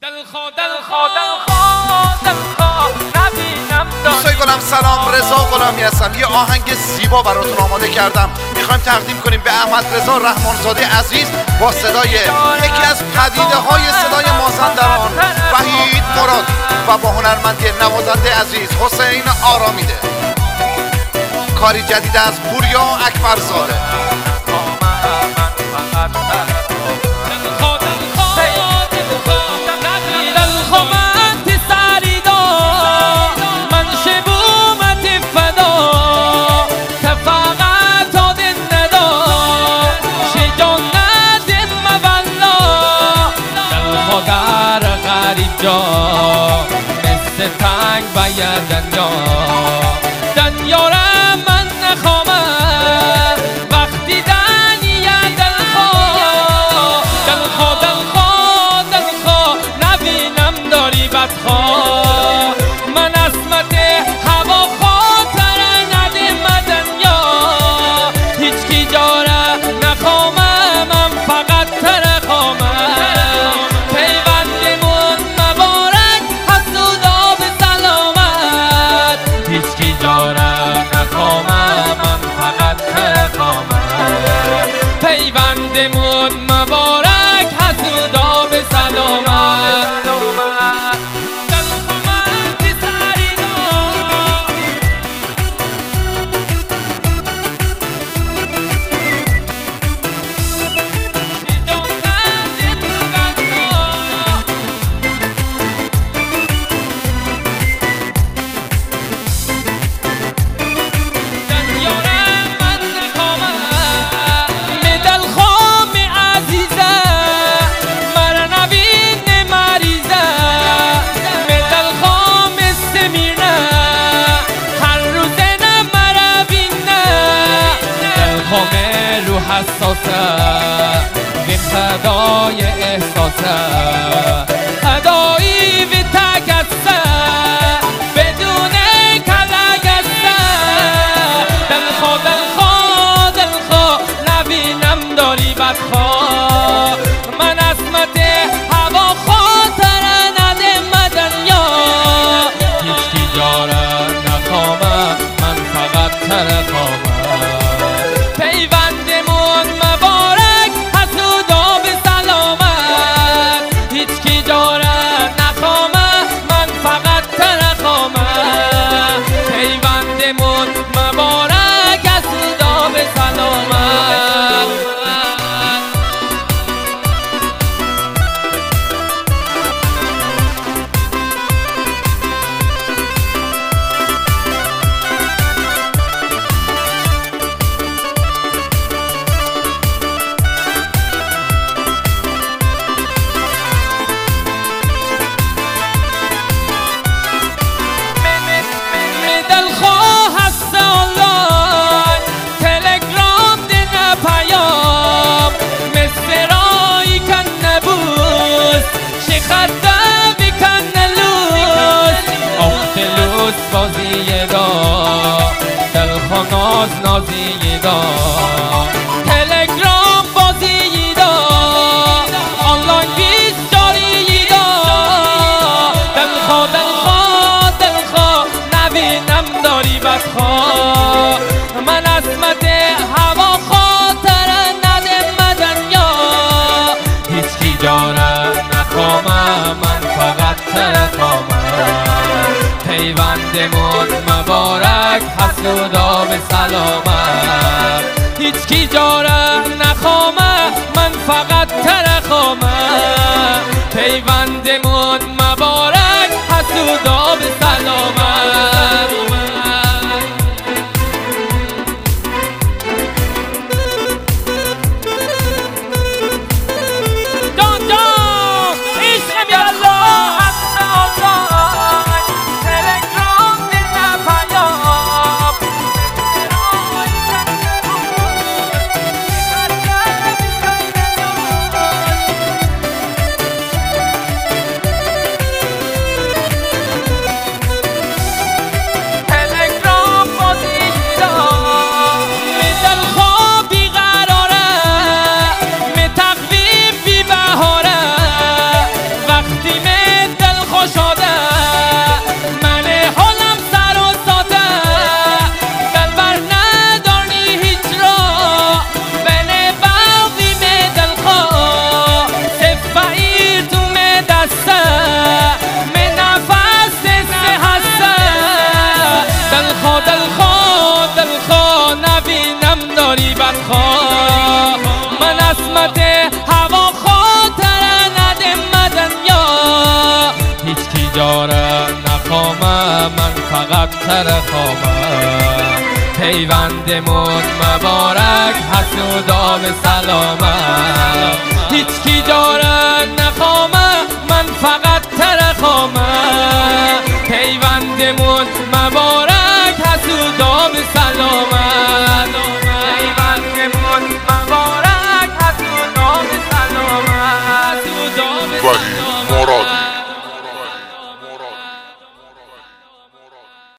دوستای گلم سلام، رضا غلامی هستم. یه آهنگ زیبا براتون آماده کردم، میخوایم تقدیم کنیم به احمد رضا رحمانزاده عزیز با صدای یکی از پدیده های صدای مازندران وحید مرادی و با هنرمندی نوازنده عزیز حسین آرامیده. کاری جدید از پوریا اکبرزاده. مثل تنگ باید دنیا را من نخوامم وقتی دنیا دلخوا نبینم داری بدخوا من عصمت هوا خاطر ندیم دنیا هیچ کی جاره نخوامم من فقط ترخوامم پیوندمون مبارک حسودا به سلامت حساسه به صدای احساسه صدایی به تکسه بدون کلگسه دلخوا نبینم داری بدخوا من عصمت هوا خاطر ندیم دنیا هیچ کی جاره نخوامم من فقط ترخوامم پیوندمون مبارک حسودا به سلامت هیچ کی جاره نخوامه من فقط ترخوامه پیوندمون مبارک حسودا به سلامت بازی دا دلخوا نازی دا تلگرام بازی دا آنلاین بیس جاری دا دلخوا نبینم داری بدخوا من عصمت هوا خاطر ندیم دنیا هیچ کی جاره نخوامم من فقط ترخوامم پیوندمون مبارک حسودا به سلامت هیچ کی جاره نخوامه من فقط ترخوامه پیوندمون مبارک حسودا به سلامت دل خوشاده من حالم سر و ساده دل بر ندارنی هیچ را بنه باقی می دل خواه سفایر تو می دسته می نفس سه هسته دل خواه نبینم داری بدخواه من اسمت هوا خاطر ندم دنیا هیچ کی جاره نخوامه من فقط تر خوامه پیوندمون مبارک حسودا به سلامه هیچ کی جاره نخوامه من فقط تر خوامه